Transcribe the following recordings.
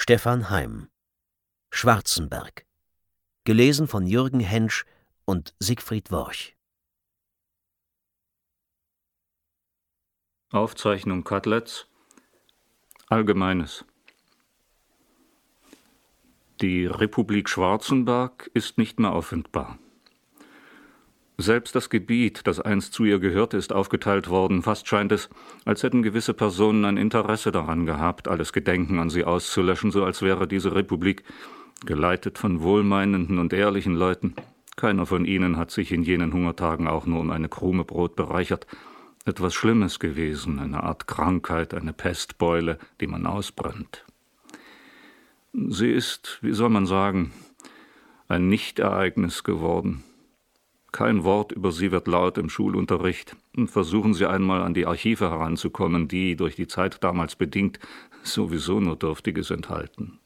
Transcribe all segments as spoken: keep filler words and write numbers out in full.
Stefan Heym. Schwarzenberg. Gelesen von Jürgen Hensch und Siegfried Worch. Aufzeichnung Cutlets. Allgemeines. Die Republik Schwarzenberg ist nicht mehr auffindbar. Selbst das Gebiet, das einst zu ihr gehörte, ist aufgeteilt worden. Fast scheint es, als hätten gewisse Personen ein Interesse daran gehabt, alles Gedenken an sie auszulöschen, so als wäre diese Republik geleitet von wohlmeinenden und ehrlichen Leuten. Keiner von ihnen hat sich in jenen Hungertagen auch nur um eine Krume Brot bereichert. Etwas Schlimmes gewesen, eine Art Krankheit, eine Pestbeule, die man ausbrennt. Sie ist, wie soll man sagen, ein Nichtereignis geworden. Kein Wort über sie wird laut im Schulunterricht. Und versuchen Sie einmal an die Archive heranzukommen, die, durch die Zeit damals bedingt, sowieso nur Dürftiges enthalten.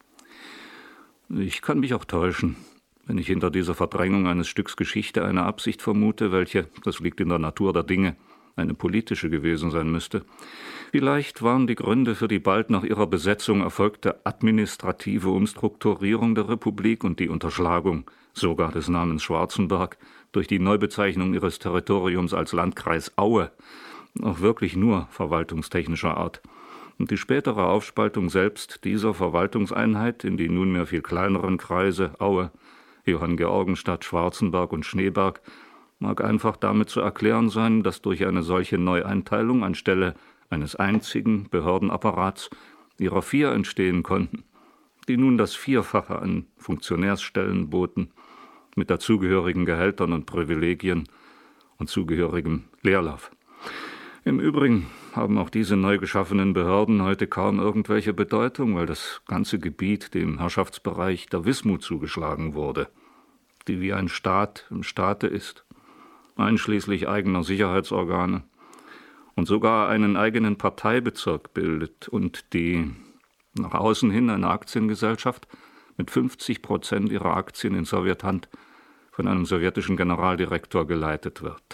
Ich kann mich auch täuschen, wenn ich hinter dieser Verdrängung eines Stücks Geschichte eine Absicht vermute, welche, das liegt in der Natur der Dinge, eine politische gewesen sein müsste. Vielleicht waren die Gründe für die bald nach ihrer Besetzung erfolgte administrative Umstrukturierung der Republik und die Unterschlagung sogar des Namens Schwarzenberg durch die Neubezeichnung ihres Territoriums als Landkreis Aue auch wirklich nur verwaltungstechnischer Art. Und die spätere Aufspaltung selbst dieser Verwaltungseinheit in die nunmehr viel kleineren Kreise Aue, Johanngeorgenstadt, Schwarzenberg und Schneeberg mag einfach damit zu erklären sein, dass durch eine solche Neueinteilung anstelle eines einzigen Behördenapparats ihrer vier entstehen konnten, die nun das Vierfache an Funktionärsstellen boten, mit dazugehörigen Gehältern und Privilegien und zugehörigem Leerlauf. Im Übrigen haben auch diese neu geschaffenen Behörden heute kaum irgendwelche Bedeutung, weil das ganze Gebiet dem Herrschaftsbereich der Wismut zugeschlagen wurde, die wie ein Staat im Staate ist, einschließlich eigener Sicherheitsorgane und sogar einen eigenen Parteibezirk bildet und die nach außen hin eine Aktiengesellschaft mit fünfzig Prozent ihrer Aktien in Sowjethand von einem sowjetischen Generaldirektor geleitet wird.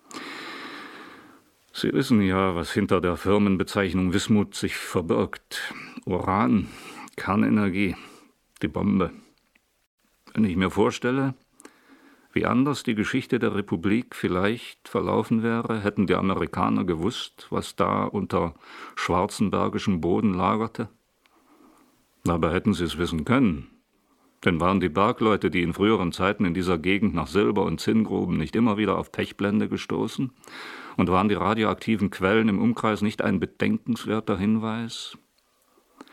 Sie wissen ja, was hinter der Firmenbezeichnung Wismut sich verbirgt. Uran, Kernenergie, die Bombe. Wenn ich mir vorstelle, wie anders die Geschichte der Republik vielleicht verlaufen wäre, hätten die Amerikaner gewusst, was da unter schwarzenbergischem Boden lagerte. Dabei hätten sie es wissen können. Denn waren die Bergleute, die in früheren Zeiten in dieser Gegend nach Silber- und Zinngruben nicht immer wieder auf Pechblende gestoßen? Und waren die radioaktiven Quellen im Umkreis nicht ein bedenkenswerter Hinweis?